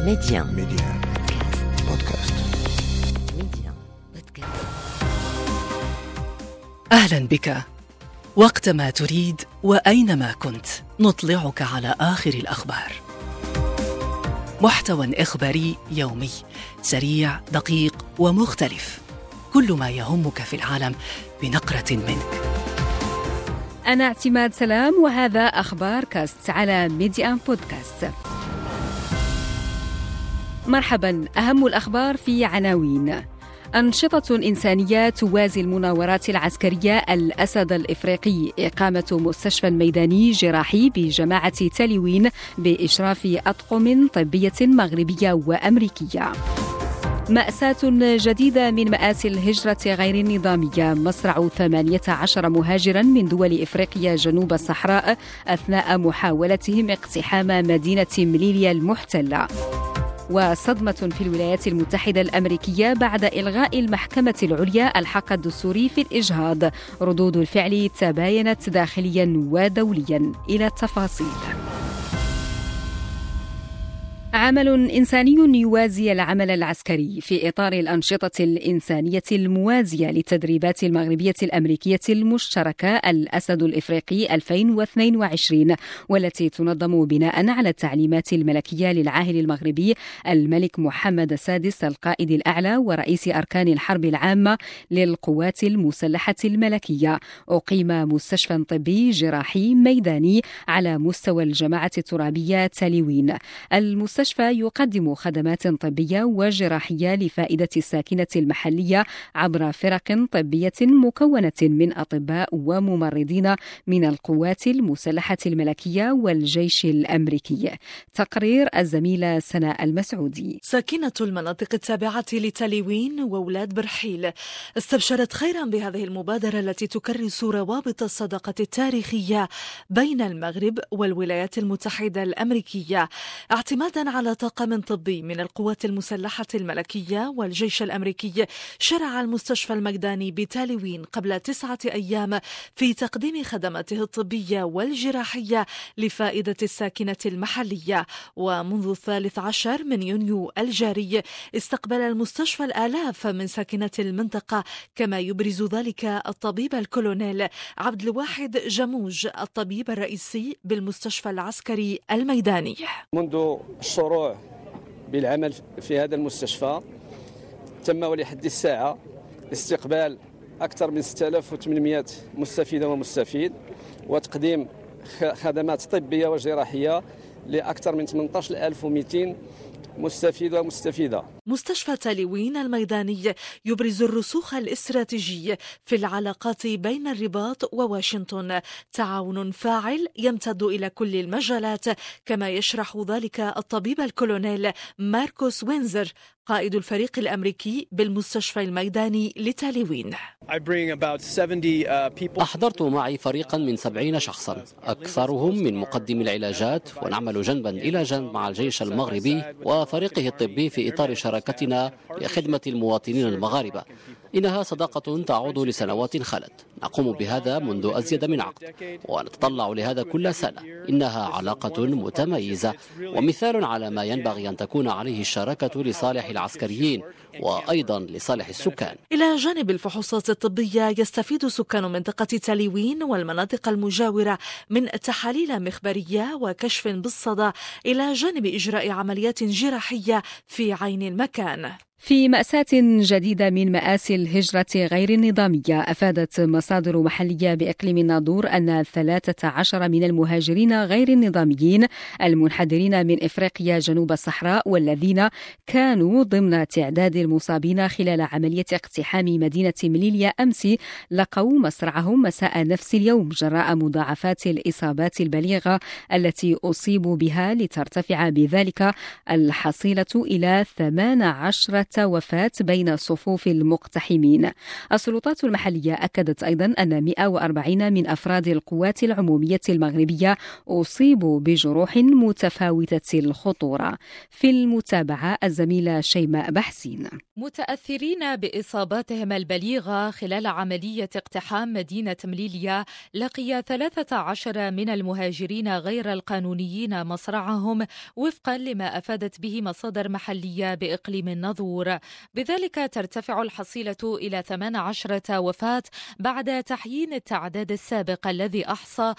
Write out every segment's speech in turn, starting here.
Média بودكاست. أهلا بك. وقتما تريد وأينما كنت نطلعك على آخر الأخبار. محتوى إخباري يومي سريع دقيق ومختلف، كل ما يهمك في العالم بنقرة منك. أنا اعتماد سلام وهذا أخبار كاست على ميديا بودكاست. مرحبا، أهم الأخبار في عناوين. أنشطة إنسانية توازي المناورات العسكرية. الأسد الإفريقي إقامة مستشفى ميداني جراحي بجماعة تاليوين بإشراف أطقم طبية مغربية وأمريكية. مأساة جديدة من مآسي الهجرة غير النظامية. مصرع 18 مهاجرا من دول إفريقيا جنوب الصحراء أثناء محاولتهم اقتحام مدينة مليليا المحتلة. وصدمة في الولايات المتحدة الأمريكية بعد إلغاء المحكمة العليا الحق الدستوري في الإجهاض. ردود الفعل تباينت داخليا ودوليا. إلى التفاصيل. عمل إنساني يوازي العمل العسكري في إطار الأنشطة الإنسانية الموازية للتدريبات المغربية الأمريكية المشتركة الأسد الإفريقي 2022، والتي تنظم بناء على التعليمات الملكية للعاهل المغربي الملك محمد السادس القائد الأعلى ورئيس أركان الحرب العامة للقوات المسلحة الملكية. أقيم مستشفى طبي جراحي ميداني على مستوى الجماعة الترابية تاليوين. المستشفى يقدم خدمات طبية وجراحية لفائدة الساكنة المحلية عبر فرق طبية مكونة من أطباء وممرضين من القوات المسلحة الملكية والجيش الأمريكي. تقرير الزميلة سناء المسعودي. ساكنة المناطق التابعة لتاليوين وولاد برحيل استبشرت خيرا بهذه المبادرة التي تكرس روابط الصداقة التاريخية بين المغرب والولايات المتحدة الأمريكية، اعتمادا على طاقم طبي من القوات المسلحة الملكية والجيش الأمريكي. شرع المستشفى الميداني بتاليوين قبل 9 أيام في تقديم خدماته الطبية والجراحية لفائدة الساكنة المحلية. ومنذ 13 من يونيو الجاري استقبل المستشفى الآلاف من ساكنة المنطقة، كما يبرز ذلك الطبيب الكولونيل عبد الواحد جموج الطبيب الرئيسي بالمستشفى العسكري الميداني. منذ الشروع بالعمل في هذا المستشفى تم ولحد الساعة استقبال أكثر من 6800 مستفيدة ومستفيد، وتقديم خدمات طبية وجراحية لأكثر من 18200 مستفيد ومستفيدة. مستشفى تاليوين الميداني يبرز الرسوخ الاستراتيجي في العلاقات بين الرباط وواشنطن، تعاون فاعل يمتد إلى كل المجالات، كما يشرح ذلك الطبيب الكولونيل ماركوس وينزر قائد الفريق الأمريكي بالمستشفى الميداني لتاليوين. أحضرت معي فريقا من 70 شخصا، أكثرهم من مقدمي العلاجات، ونعمل جنبا إلى جنب مع الجيش المغربي وفريقه الطبي في إطار شراكتنا لخدمة المواطنين المغاربة. إنها صداقة تعود لسنوات خلت، نقوم بهذا منذ أزيد من عقد ونتطلع لهذا كل سنة. إنها علاقة متميزة ومثال على ما ينبغي أن تكون عليه الشراكة لصالح العسكريين وأيضا لصالح السكان. إلى جانب الفحوصات الطبية يستفيد سكان منطقة تاليوين والمناطق المجاورة من تحاليل مخبرية وكشف بالصدى، إلى جانب إجراء عمليات جراحية في عين المكان. في مأساة جديدة من مآسي الهجرة غير النظامية، أفادت مصادر محلية بإقليم الناظور أن 13 من المهاجرين غير النظاميين المنحدرين من إفريقيا جنوب الصحراء والذين كانوا ضمن تعداد المصابين خلال عملية اقتحام مدينة مليليا أمس لقوا مصرعهم مساء نفس اليوم جراء مضاعفات الإصابات البليغة التي أصيبوا بها، لترتفع بذلك الحصيلة إلى 18 حتى وفاة بين صفوف المقتحمين. السلطات المحلية أكدت أيضا أن 140 من أفراد القوات العمومية المغربية أصيبوا بجروح متفاوتة الخطورة. في المتابعة الزميلة شيماء بحسين. متأثرين بإصاباتهم البليغة خلال عملية اقتحام مدينة مليليا، لقي 13 من المهاجرين غير القانونيين مصرعهم وفقا لما أفادت به مصادر محلية بإقليم الناظور. بذلك ترتفع الحصيلة إلى 18 وفاة بعد تحيين التعداد السابق الذي أحصى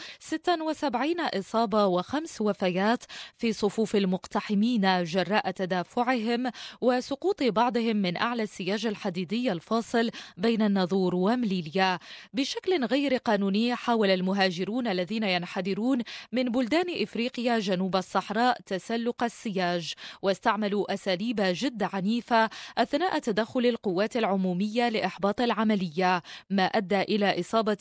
76 إصابة و5 وفيات في صفوف المقتحمين جراء تدافعهم وسقوط بعضهم من أعلى السياج الحديدي الفاصل بين الناظور ومليليا. بشكل غير قانوني حاول المهاجرون الذين ينحدرون من بلدان إفريقيا جنوب الصحراء تسلق السياج، واستعملوا أساليب جد عنيفة أثناء تدخل القوات العمومية لإحباط العملية، ما أدى إلى إصابة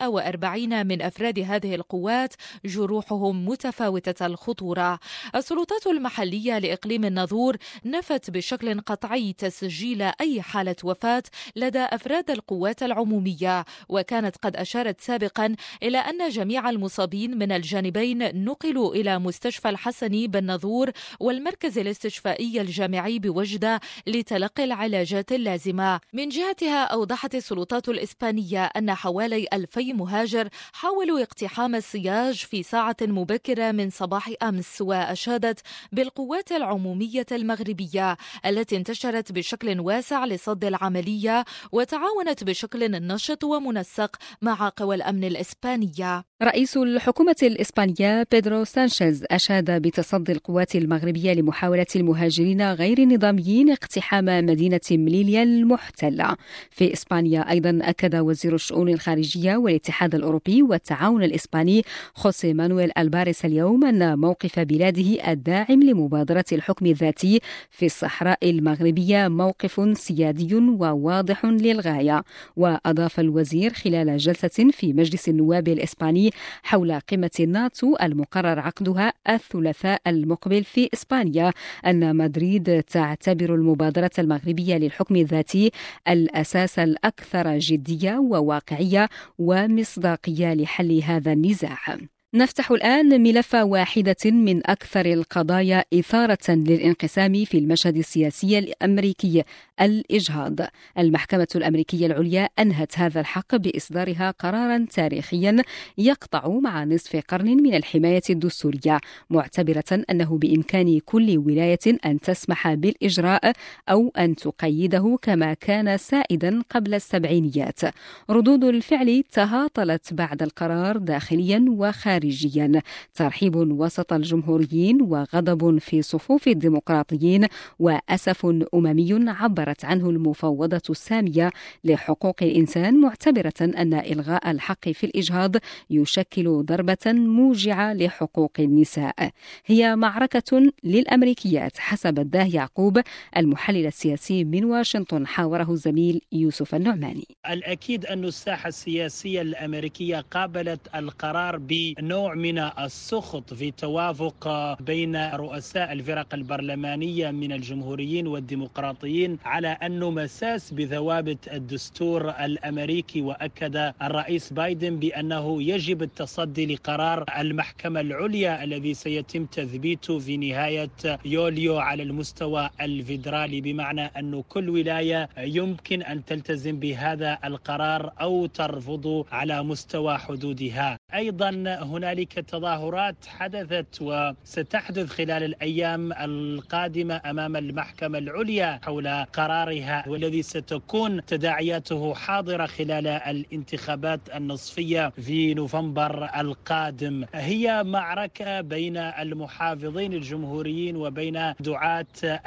140 من أفراد هذه القوات جروحهم متفاوتة الخطورة. السلطات المحلية لإقليم الناظور نفت بشكل قطعي تسجيل أي حالة وفاة لدى أفراد القوات العمومية، وكانت قد أشارت سابقا إلى أن جميع المصابين من الجانبين نقلوا إلى مستشفى الحسني بالناظور والمركز الاستشفائي الجامعي بوجدة لتلقي العلاجات اللازمة. من جهتها أوضحت السلطات الإسبانية أن حوالي 2000 مهاجر حاولوا اقتحام السياج في ساعة مبكرة من صباح أمس، وأشادت بالقوات العمومية المغربية التي انتشرت بشكل واسع لصد العملية وتعاونت بشكل نشط ومنسق مع قوى الأمن الإسبانية. رئيس الحكومة الإسبانية بيدرو سانشيز أشاد بتصدي القوات المغربية لمحاولة المهاجرين غير النظاميين اقتحام مدينة مليليا المحتلة. في إسبانيا أيضا أكد وزير الشؤون الخارجية والاتحاد الأوروبي والتعاون الإسباني خوسي مانويل ألباريس اليوم أن موقف بلاده الداعم لمبادرة الحكم الذاتي في الصحراء المغربية موقف سيادي وواضح للغاية. وأضاف الوزير خلال جلسة في مجلس النواب الإسباني حول قمة الناتو المقرر عقدها الثلاثاء المقبل في إسبانيا أن مدريد تعتبر المبادرة المغربية للحكم الذاتي الأساس الأكثر جدية وواقعية ومصداقية لحل هذا النزاع. نفتح الآن ملف واحدة من أكثر القضايا إثارة للانقسام في المشهد السياسي الأمريكي، الإجهاض. المحكمة الأمريكية العليا أنهت هذا الحق بإصدارها قرارا تاريخيا يقطع مع نصف قرن من الحماية الدستورية، معتبرة أنه بإمكان كل ولاية أن تسمح بالإجراء أو أن تقيده كما كان سائدا قبل السبعينيات. ردود الفعل تهاطلت بعد القرار داخليا وخارجيا، ترحيب وسط الجمهوريين وغضب في صفوف الديمقراطيين وأسف أممي عبرت عنه المفوضة السامية لحقوق الإنسان، معتبرة أن إلغاء الحق في الإجهاض يشكل ضربة موجعة لحقوق النساء. هي معركة للأمريكيات حسب الداه يعقوب، المحلل السياسي من واشنطن، حاوره الزميل يوسف النعماني. الأكيد أن الساحة السياسية الأمريكية قابلت القرار بنوع من السخط في توافق بين رؤساء الفرق البرلمانية من الجمهوريين والديمقراطيين على أنه مساس بثوابت الدستور الأمريكي. وأكد الرئيس بايدن بأنه يجب التصدي لقرار المحكمة العليا الذي سيتم تثبيته في نهاية يوليو على المستوى الفيدرالي، بمعنى أن كل ولاية يمكن أن تلتزم بهذا القرار أو ترفضه على مستوى حدودها. أيضا هنالك تظاهرات حدثت وستحدث خلال الأيام القادمة أمام المحكمة العليا حول قرارها، والذي ستكون تداعياته حاضرة خلال الانتخابات النصفية في نوفمبر القادم. هي معركة بين المحافظين الجمهوريين وبين دعاة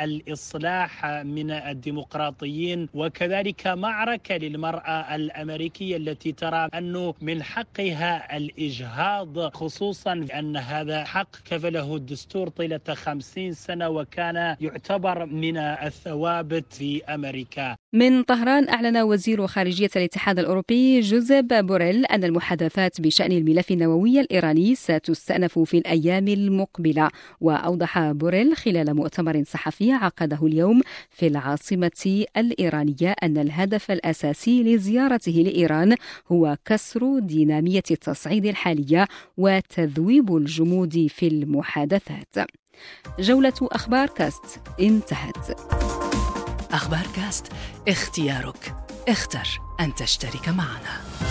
الإصلاح من الديمقراطيين، وكذلك معركة للمرأة الأمريكية التي ترى أنه من حقها الإجهاض، خصوصا أن هذا حق كفله الدستور طيلة 50 سنة وكان يعتبر من الثوابت في أمريكا. من طهران أعلن وزير خارجية الاتحاد الأوروبي جوزيب بوريل أن المحادثات بشأن الملف النووي الإيراني ستستأنف في الأيام المقبلة. وأوضح بوريل خلال مؤتمر صحفي عقده اليوم في العاصمة الإيرانية أن الهدف الأساسي لزيارته لإيران هو كسر دينامية التصعيد الحالية وتذويب الجمود في المحادثات. جولة أخبار كاست انتهت. أخبار كاست، اختيارك، اختر أن تشترك معنا.